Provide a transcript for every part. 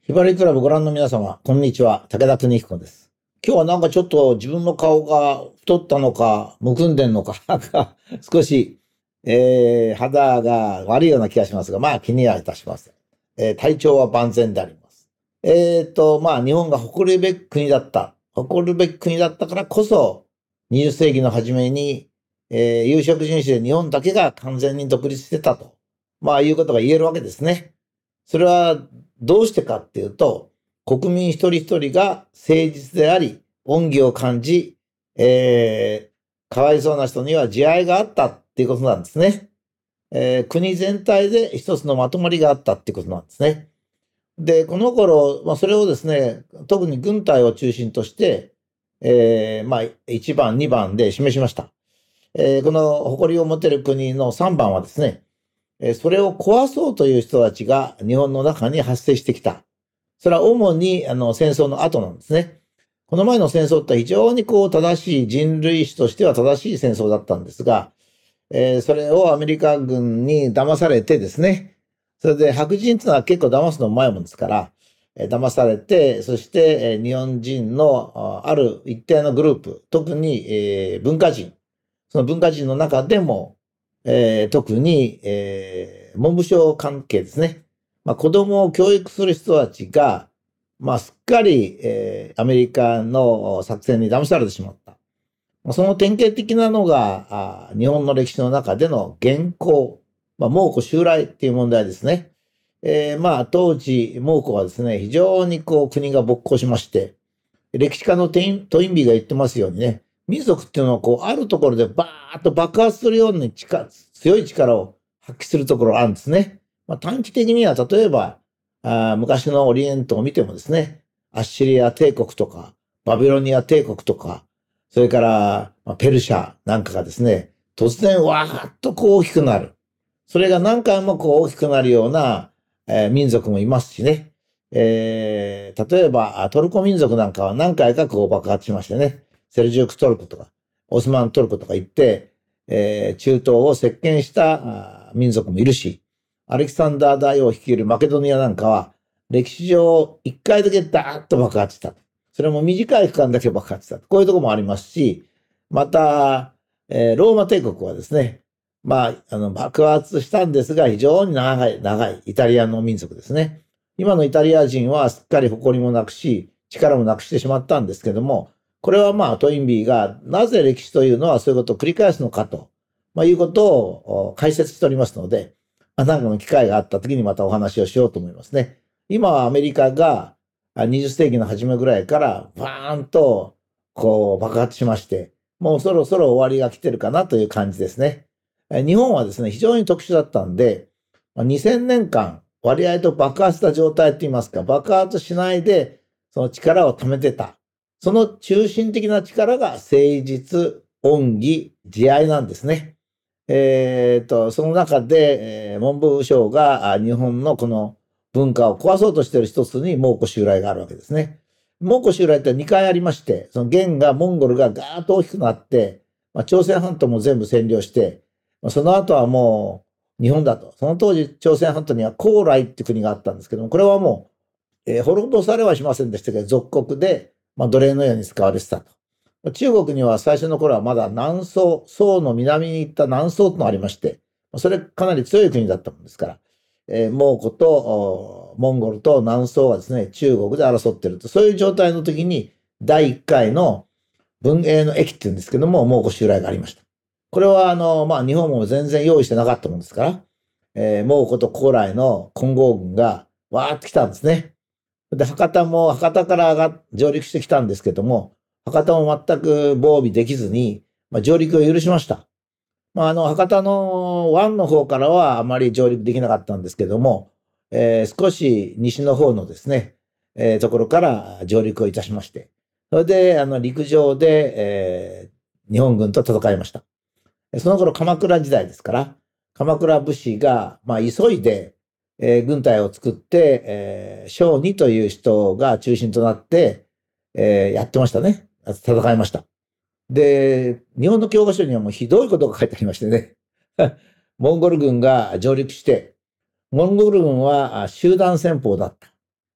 ひばりクラブご覧の皆様、こんにちは。武田邦彦です。今日はなんかちょっと自分の顔が太ったのか、むくんでんのか、なんか少し、肌が悪いような気がしますが、まあ気にはいたしません。体調は万全であります。まあ日本が誇るべき国だった。誇るべき国だったからこそ、20世紀の初めに、有色人種で日本だけが完全に独立してたと。まあいうことが言えるわけですね。それはどうしてかっていうと、国民一人一人が誠実であり、恩義を感じ、かわいそうな人には慈愛があったっていうことなんですね。国全体で一つのまとまりがあったっていうことなんですね。で、この頃、それをですね、特に軍隊を中心として、1番、2番で示しました。この誇りを持てる国の3番はですね、それを壊そうという人たちが日本の中に発生してきた。それは主に戦争の後なんですね。この前の戦争って非常に正しい人類史としては正しい戦争だったんですが、それをアメリカ軍に騙されてですね、それで白人っていうのは結構騙すのうまいもんですから、騙されて、そして日本人のある一定のグループ、特に文化人、その文化人の中でも、特に、文部省関係ですね。子供を教育する人たちが、すっかり、アメリカの作戦に騙されてしまった。その典型的なのが、日本の歴史の中での元寇、蒙古襲来っていう問題ですね。当時、蒙古はですね、非常に国が勃興しまして、歴史家のトインビーが言ってますようにね、民族っていうのはあるところでバーッと爆発するように強い力を発揮するところがあるんですね。短期的には例えば、昔のオリエントを見てもですね、アッシリア帝国とか、バビロニア帝国とか、それから、ペルシャなんかがですね、突然わーっと大きくなる。それが何回も大きくなるような、民族もいますしね。例えばトルコ民族なんかは何回か爆発しましてね、セルジュクトルコとか、オスマントルコとか言って、中東を席巻した民族もいるし、アレキサンダー大王率いるマケドニアなんかは、歴史上一回だけダーッと爆発した。それも短い期間だけ爆発した。こういうところもありますし、また、ローマ帝国はですね、爆発したんですが、非常に長いイタリアの民族ですね。今のイタリア人はすっかり誇りもなくし、力もなくしてしまったんですけども、これはトインビーがなぜ歴史というのはそういうことを繰り返すのかと、いうことを解説しておりますので、何かの機会があった時にまたお話をしようと思いますね。今はアメリカが20世紀の初めぐらいからバーンと爆発しまして、もうそろそろ終わりが来てるかなという感じですね。日本はですね、非常に特殊だったんで、2000年間割合と爆発した状態って言いますか、爆発しないでその力を貯めてた。その中心的な力が誠実、恩義、慈愛なんですね。その中で、文部省が日本のこの文化を壊そうとしている一つに蒙古襲来があるわけですね。蒙古襲来って2回ありまして、その元がモンゴルがガーッと大きくなって、朝鮮半島も全部占領して、その後はもう日本だと。その当時朝鮮半島には高麗って国があったんですけども、これはもう、滅ぼされはしませんでしたけど、属国で、奴隷のように使われてたと。中国には最初の頃はまだ南宋、宋の南に行った南宋とのありまして、それかなり強い国だったもんですから、蒙古とモンゴルと南宋がですね、中国で争っていると、そういう状態の時に第1回の文永の役っていうんですけども、蒙古襲来がありました。これは日本も全然用意してなかったもんですから、蒙古と高麗の金剛軍がわーって来たんですね。で、博多から上陸してきたんですけども、博多も全く防備できずに、上陸を許しました。博多の湾の方からはあまり上陸できなかったんですけども、少し西の方のですね、ところから上陸をいたしまして、それで陸上で、日本軍と戦いました。その頃鎌倉時代ですから、鎌倉武士が、急いで、軍隊を作って、小児という人が中心となって、やってましたね。戦いました。で、日本の教科書にはもうひどいことが書いてありましてね。モンゴル軍が上陸して、モンゴル軍は集団戦法だった。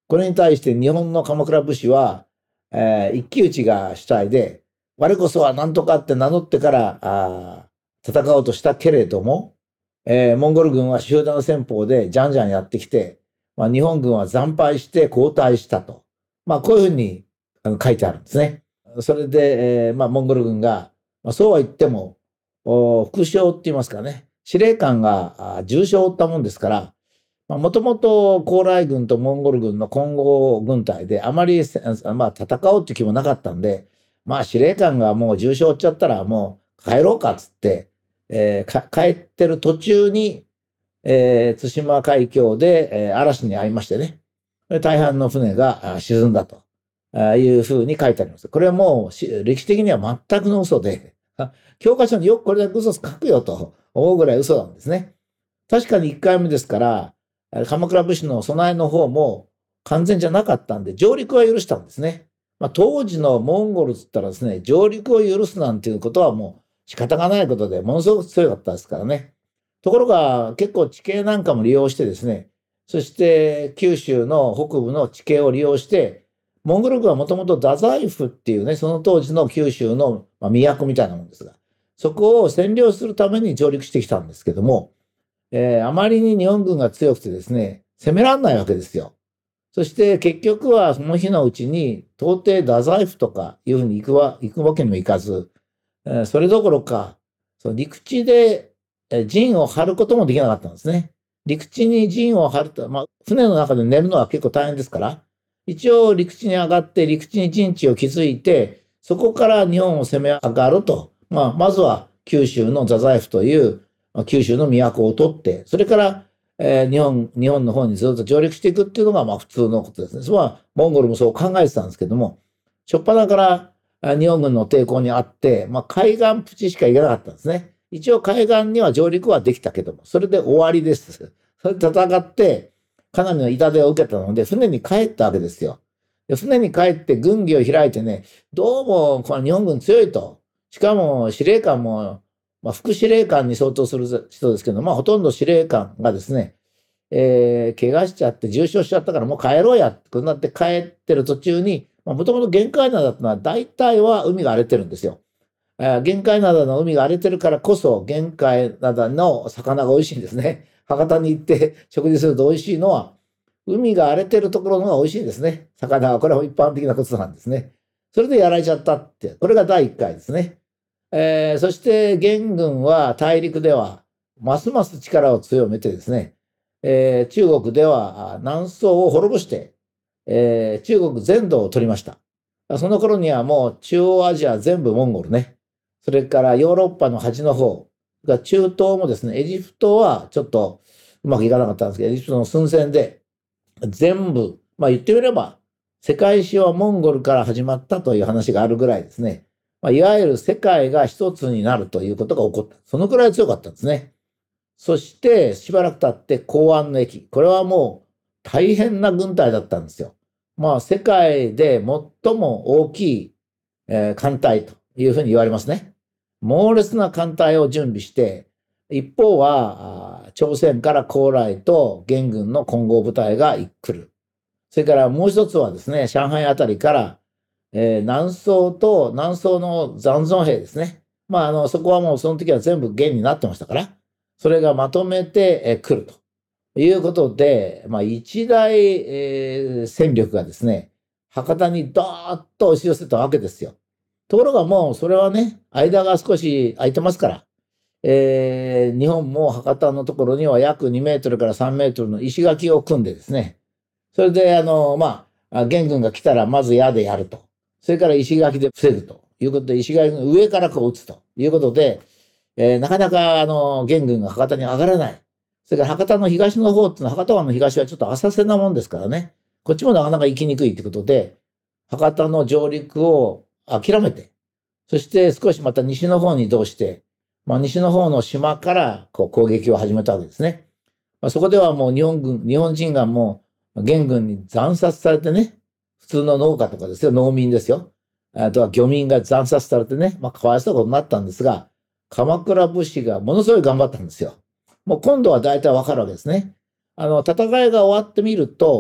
これに対して日本の鎌倉武士は、一騎打ちが主体で、我こそは何とかって名乗ってから戦おうとしたけれども、モンゴル軍は集団戦法でじゃんじゃんやってきて、日本軍は惨敗して後退したと。こういうふうに書いてあるんですね。それで、モンゴル軍が、そうは言っても、副将って言いますかね、司令官が重傷を負ったもんですから、もともと高麗軍とモンゴル軍の混合軍隊であまり、戦おうっていう気もなかったんで、司令官がもう重傷を負っちゃったらもう帰ろうかっつって、帰ってる途中に、対馬海峡で、嵐に遭いましてね、大半の船が沈んだというふうに書いてあります。これはもう歴史的には全くの嘘で、教科書によくこれだけ嘘書くよと思うぐらい嘘なんですね。確かに1回目ですから、鎌倉武士の備えの方も完全じゃなかったんで、上陸は許したんですね。当時のモンゴルって言ったらですね、上陸を許すなんていうことはもう仕方がないことで、ものすごく強かったですからね。ところが結構地形なんかも利用してですね、そして九州の北部の地形を利用して、モンゴル軍はもともと太宰府っていうね、その当時の九州の都みたいなもんですが、そこを占領するために上陸してきたんですけども、あまりに日本軍が強くてですね、攻めらんないわけですよ。そして結局はその日のうちに、到底太宰府とかいうふうに行くわけにもいかず、それどころか、その陸地で陣を張ることもできなかったんですね。陸地に陣を張ると、船の中で寝るのは結構大変ですから、一応陸地に上がって陸地に陣地を築いて、そこから日本を攻め上がると。まずは九州の太宰府という九州の都を取って、それから、日本の方にずっと上陸していくっていうのが普通のことですね。それはモンゴルもそう考えてたんですけども、初っ端から日本軍の抵抗にあって、海岸プチしか行けなかったんですね。一応海岸には上陸はできたけども、それで終わりです。それで戦って、かなりの痛手を受けたので、船に帰ったわけですよ。で船に帰って軍議を開いてね、どうもこの日本軍強いと。しかも司令官も、副司令官に相当する人ですけど、ほとんど司令官がですね、怪我しちゃって重傷しちゃったからもう帰ろうやってなって帰ってる途中に、もともと玄界灘ってのは大体は海が荒れてるんですよ。玄界灘の海が荒れてるからこそ、玄界灘の魚が美味しいんですね。博多に行って食事すると美味しいのは、海が荒れてるところの方が美味しいんですね。魚は、これは一般的なことなんですね。それでやられちゃったって、これが第1回ですね。そして元軍は大陸ではますます力を強めてですね、中国では南宋を滅ぼして、中国全土を取りました。その頃にはもう中央アジア全部モンゴルね。それからヨーロッパの端の方が中東もですね、エジプトはちょっとうまくいかなかったんですけど、エジプトの寸前で全部、言ってみれば世界史はモンゴルから始まったという話があるぐらいですね。いわゆる世界が一つになるということが起こった。そのくらい強かったんですね。そしてしばらく経って弘安の役。これはもう大変な軍隊だったんですよ。世界で最も大きい、艦隊というふうに言われますね。猛烈な艦隊を準備して、一方は朝鮮から高麗と元軍の混合部隊が来る。それからもう一つはですね、上海あたりから南宋の残存兵ですね。そこはもうその時は全部元になってましたから、それがまとめて来るということで、一大、戦力がですね、博多にドーッと押し寄せたわけですよ。ところがもうそれはね、間が少し空いてますから、日本も博多のところには約2メートルから3メートルの石垣を組んでですね、それで元軍が来たらまず矢でやると。それから石垣で防ぐということで、石垣の上から撃つということで、なかなか元軍が博多に上がらない。それから博多の東の方っていうのは、博多湾の東はちょっと浅瀬なもんですからね。こっちもなかなか行きにくいってことで、博多の上陸を諦めて、そして少しまた西の方に移動して、西の方の島から攻撃を始めたわけですね。そこではもう日本人がもう元軍に惨殺されてね、普通の農家とかですよ、農民ですよ。あとは漁民が惨殺されてね、かわいそうなことになったんですが、鎌倉武士がものすごい頑張ったんですよ。もう今度は大体わかるわけですね。戦いが終わってみると、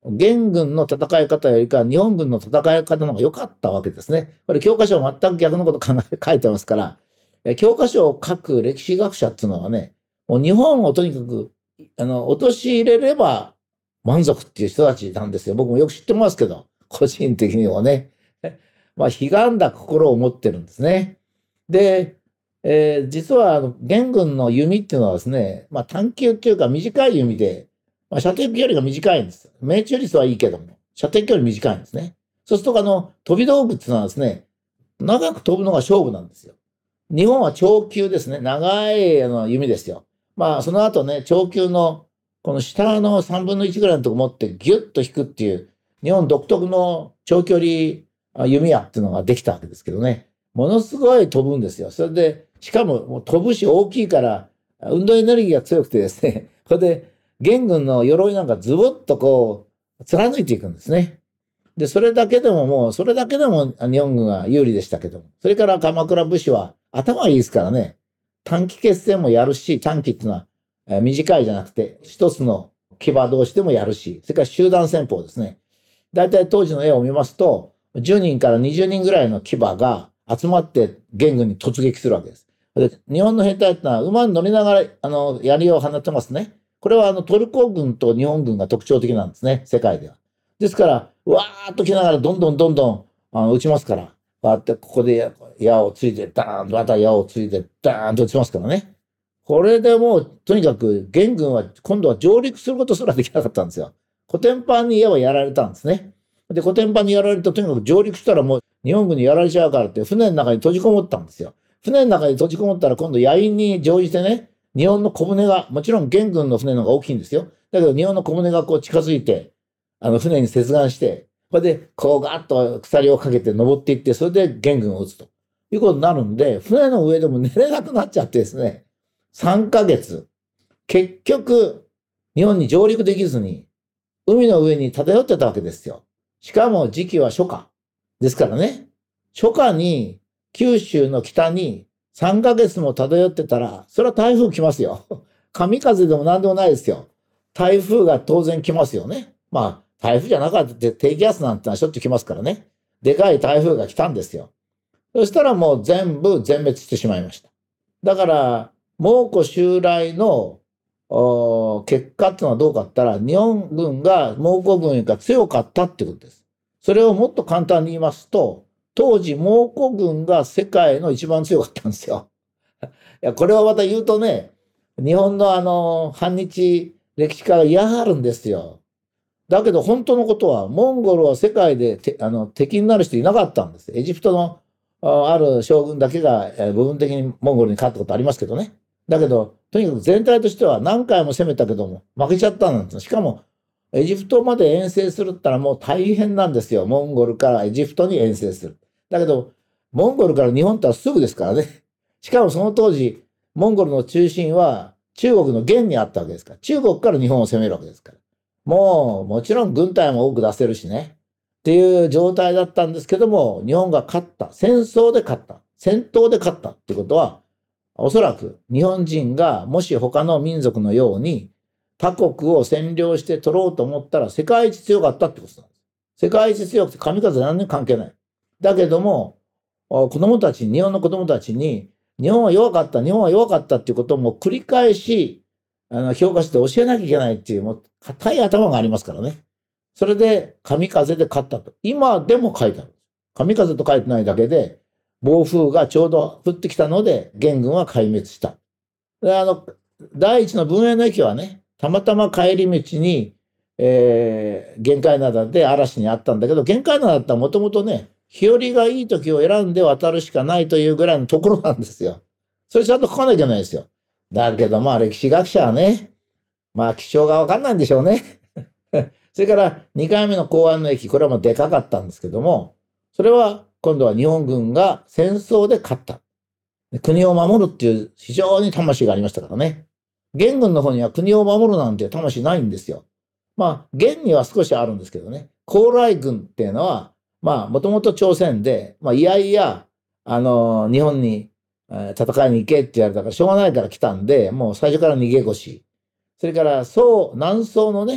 元軍の戦い方よりか日本軍の戦い方の方が良かったわけですね。これ教科書は全く逆のこと書いてますから、教科書を書く歴史学者っていうのはね、もう日本をとにかく、陥れれば満足っていう人たちなんですよ。僕もよく知ってますけど、個人的にはね。まあ、悲願だ心を持ってるんですね。で、実は元軍の弓っていうのはですね、まあ、短球っていうか短い弓で、まあ、射程距離が短いんです。命中率はいいけども、射程距離短いんですね。そうすると飛び道具っていうのはですね、長く飛ぶのが勝負なんですよ。日本は長球ですね。長い弓ですよ。まあ、その後ね、長球のこの下の3分の1ぐらいのとこ持ってギュッと引くっていう、日本独特の長距離弓矢っていうのができたわけですけどね。ものすごい飛ぶんですよ。それで、しかも飛ぶし大きいから、運動エネルギーが強くてですね、これで、元軍の鎧なんかズボッとこう、貫いていくんですね。で、それだけでも日本軍は有利でしたけども、それから鎌倉武士は頭がいいですからね、短期決戦もやるし、短期っていうのは短いじゃなくて、一つの騎馬同士でもやるし、それから集団戦法ですね。大体当時の絵を見ますと、10人から20人ぐらいの騎馬が集まって元軍に突撃するわけです。で、日本の兵隊ってのは馬に乗りながら、槍を放ってますね。これはトルコ軍と日本軍が特徴的なんですね、世界では。ですから、わーっと来ながらどんどん撃ちますから、こうやってここで矢をついて、ダーンとまた矢をついて、ダーンと撃ちますからね。これでもう、とにかく元軍は今度は上陸することすらできなかったんですよ。コテンパンに矢はやられたんですね。で、コテンパンにやられると、とにかく上陸したらもう日本軍にやられちゃうからって、船の中に閉じこもったんですよ。船の中に閉じこもったら今度野員に乗じてね、日本の小舟が、もちろん元軍の船の方が大きいんですよ。だけど日本の小舟がこう近づいて、船に接岸して、これでこうガーッと鎖をかけて登っていって、それで元軍を撃つということになるんで、船の上でも寝れなくなっちゃってですね、3ヶ月、結局、日本に上陸できずに、海の上に漂ってたわけですよ。しかも時期は初夏。ですからね、初夏に九州の北に3ヶ月も漂ってたら、それは台風来ますよ。神風でも何でもないですよ。台風が当然来ますよね。まあ、台風じゃなかったって低気圧なんてのはしょっちゅう来ますからね。でかい台風が来たんですよ。そしたらもう全部全滅してしまいました。だから、蒙古襲来の結果っていうのはどうかって言ったら、日本軍が蒙古軍よりか強かったってことです。それをもっと簡単に言いますと、当時蒙古軍が世界の一番強かったんですよ。いや、これをまた言うとね、日本の反日歴史家が嫌がるんですよ。だけど本当のことは、モンゴルは世界で敵になる人いなかったんです。エジプトのある将軍だけが部分的にモンゴルに勝ったことありますけどね。だけど、とにかく全体としては何回も攻めたけども、負けちゃったんです。しかも、エジプトまで遠征するったらもう大変なんですよ。モンゴルからエジプトに遠征する。だけど、モンゴルから日本ってすぐですからね。しかもその当時、モンゴルの中心は中国の元にあったわけですから。中国から日本を攻めるわけですから。もちろん軍隊も多く出せるしね。っていう状態だったんですけども、日本が勝った。戦争で勝った。戦闘で勝ったってことは、おそらく日本人がもし他の民族のように他国を占領して取ろうと思ったら世界一強かったってことなんです。世界一強くて神風何に関係ない。だけども、日本の子供たちに、日本は弱かった、日本は弱かったっていうことも繰り返し、評価して教えなきゃいけないっていう、もう、硬い頭がありますからね。それで、神風で勝ったと。今でも書いてある。神風と書いてないだけで、暴風がちょうど降ってきたので、元軍は壊滅した。で、第一の文永の駅はね、たまたま帰り道に、玄界灘で嵐にあったんだけど、玄界灘ってもともとね、日和がいい時を選んで渡るしかないというぐらいのところなんですよ。それちゃんと書かなきゃいけないですよ。だけどまあ歴史学者はね、まあ気象がわかんないんでしょうね。それから2回目の港湾の駅、これはもうでかかったんですけども、それは今度は日本軍が戦争で勝った。国を守るっていう非常に魂がありましたからね。元軍の方には国を守るなんて魂ないんですよ。まあ、元には少しあるんですけどね。高麗軍っていうのは、まあ、もともと朝鮮で、まあ、いやいや、日本に戦いに行けって言われたから、しょうがないから来たんで、もう最初から逃げ腰。それから、南宋のね、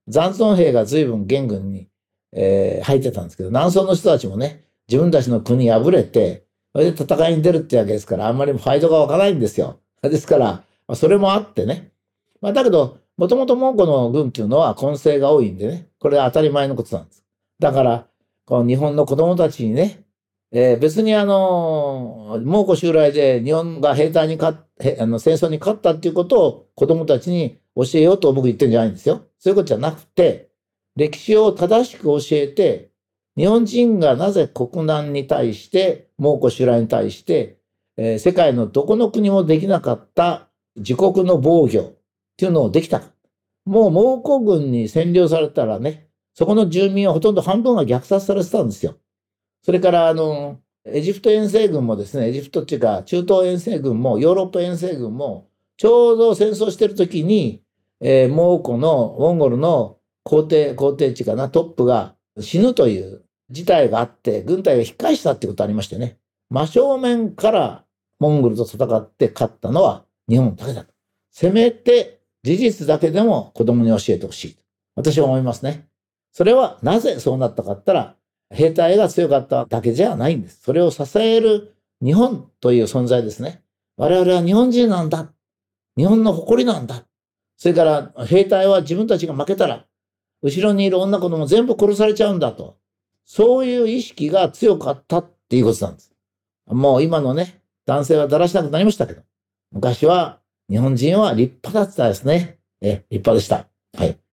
残存兵が随分元軍に、入ってたんですけど、南宋の人たちもね、自分たちの国破れて、それで戦いに出るってわけですから、あんまりファイトが湧かないんですよ。ですから、それもあってね。だけど、もともと蒙古の軍っていうのは混成が多いんでね、これは当たり前のことなんです。だから、この日本の子供たちにね、別に蒙古襲来で日本が兵隊に戦争に勝ったっていうことを子供たちに教えようと僕言ってるんじゃないんですよ。そういうことじゃなくて、歴史を正しく教えて、日本人がなぜ国難に対して、蒙古襲来に対して、世界のどこの国もできなかった自国の防御っていうのをできた。もう蒙古軍に占領されたらね、そこの住民はほとんど半分が虐殺されてたんですよ。それからエジプト遠征軍もですね、エジプトっていうか中東遠征軍もヨーロッパ遠征軍もちょうど戦争してる時に、蒙古のモンゴルの皇帝っていうかな、トップが死ぬという事態があって、軍隊が引っ返したってことありましてね。真正面からモンゴルと戦って勝ったのは日本だけだと。せめて事実だけでも子供に教えてほしいと。私は思いますね。それはなぜそうなったかって言ったら、兵隊が強かっただけじゃないんです。それを支える日本という存在ですね。我々は日本人なんだ。日本の誇りなんだ。それから兵隊は自分たちが負けたら、後ろにいる女子供全部殺されちゃうんだと。そういう意識が強かったっていうことなんです。もう今のね、男性はだらしなくなりましたけど、昔は日本人は立派だったですね。立派でした。はい。